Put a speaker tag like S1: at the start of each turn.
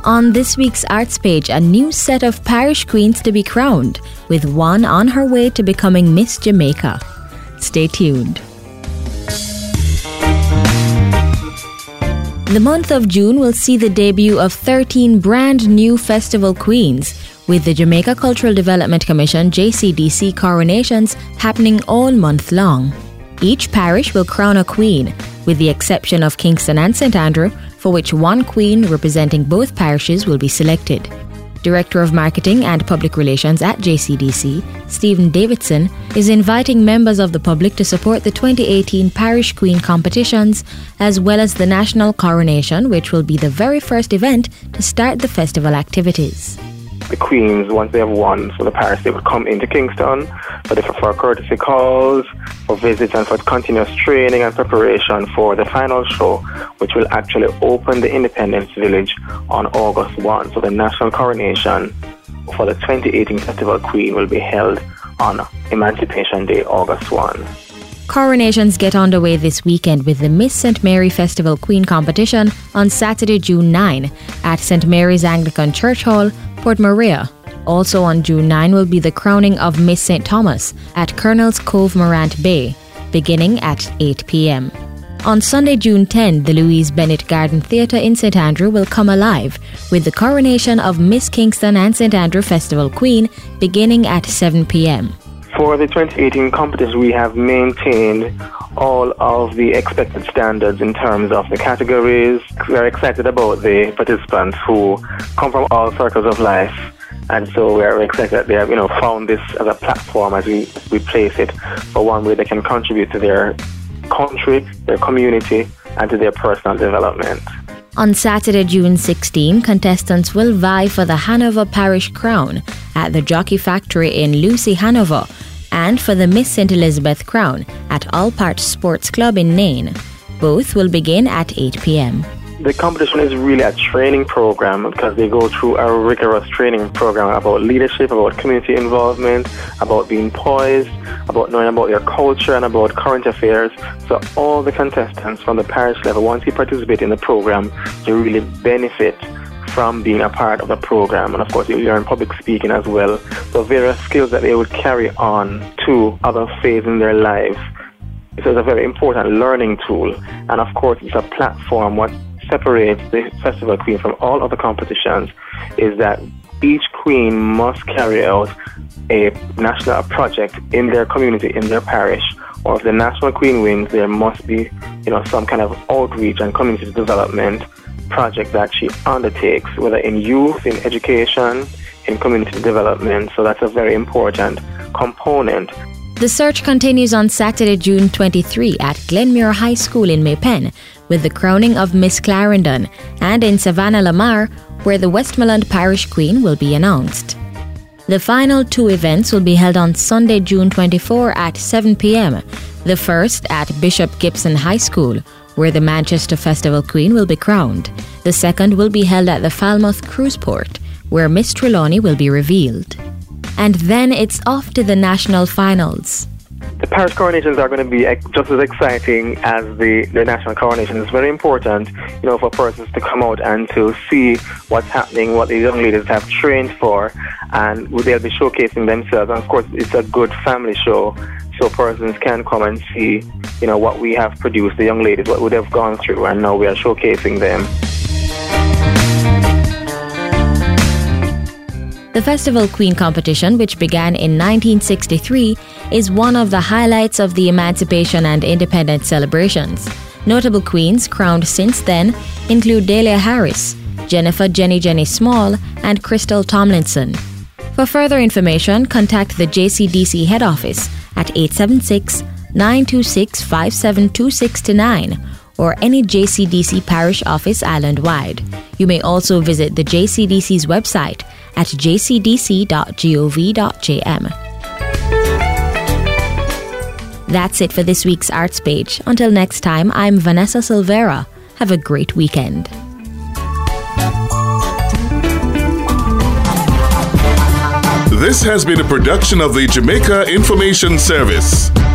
S1: On this week's Arts page, a new set of parish queens to be crowned, with one on her way to becoming Miss Jamaica. Stay tuned. The month of June will see the debut of 13 brand new festival queens, with the Jamaica Cultural Development Commission JCDC coronations happening all month long. Each parish will crown a queen, with the exception of Kingston and St Andrew, for which one queen representing both parishes will be selected. Director of Marketing and Public Relations at JCDC, Stephen Davidson, is inviting members of the public to support the 2018 Parish Queen competitions, as well as the National Coronation, which will be the very first event to start the festival activities.
S2: The queens, once they have won for the parish, they would come into Kingston for courtesy calls, for visits, and for continuous training and preparation for the final show, which will actually open the Independence Village on August 1. So the national coronation for the 2018 Festival Queen will be held on Emancipation Day, August 1.
S1: Coronations get underway this weekend with the Miss St. Mary Festival Queen competition on Saturday, June 9 at St. Mary's Anglican Church Hall, Port Maria. Also on June 9 will be the crowning of Miss St. Thomas at Colonel's Cove Morant Bay, beginning at 8 p.m. On Sunday, June 10, the Louise Bennett Garden Theatre in St. Andrew will come alive with the coronation of Miss Kingston and St. Andrew Festival Queen beginning at 7 p.m.
S2: For the 2018 competition, we have maintained all of the expected standards in terms of the categories. We're excited about the participants who come from all circles of life, and so we're excited that they have found this as a platform as we place it for one way they can contribute to their country, their community, and to their personal development.
S1: On Saturday, June 16, contestants will vie for the Hanover Parish Crown at the Jockey Factory in Lucy, Hanover, and for the Miss St. Elizabeth Crown at Allpart Sports Club in Nain. Both will begin at 8 p.m.
S2: The competition is really a training program because they go through a rigorous training program about leadership, about community involvement, about being poised, about knowing about their culture and about current affairs. So all the contestants from the parish level, once you participate in the program, you really benefit from being a part of the program. And of course, you learn public speaking as well. So various skills that they would carry on to other phases in their lives. So it's a very important learning tool. And of course, it's a platform. What separates the Festival Queen from all other competitions is that each queen must carry out a national project in their community, in their parish. Or if the national queen wins, there must be, some kind of outreach and community development project that she undertakes, whether in youth, in education, in community development. So that's a very important component.
S1: The search continues on Saturday, June 23 at Glenmuir High School in Maypen with the crowning of Miss Clarendon, and in Savannah Lamar, where the Westmoreland Parish Queen will be announced. The final two events will be held on Sunday, June 24 at 7 p.m. The first at Bishop Gibson High School, where the Manchester Festival Queen will be crowned. The second will be held at the Falmouth Cruise Port, where Miss Trelawney will be revealed. And then it's off to the national finals.
S2: The parish coronations are going to be just as exciting as the national coronation. It's very important, for persons to come out and to see what's happening, what the young ladies have trained for, and they'll be showcasing themselves. And of course, it's a good family show, so persons can come and see, what we have produced, the young ladies, what would have gone through, and now we are showcasing them.
S1: The Festival Queen competition, which began in 1963, is one of the highlights of the Emancipation and Independence celebrations. Notable queens crowned since then include Dahlia Harris, Jennifer Jenny Small, and Crystal Tomlinson. For further information, contact the JCDC head office at 876-926-5726-9 or any JCDC parish office island-wide. You may also visit the JCDC's website at jcdc.gov.jm. That's it for this week's Arts Page. Until next time, I'm Vanessa Silvera. Have a great weekend.
S3: This has been a production of the Jamaica Information Service.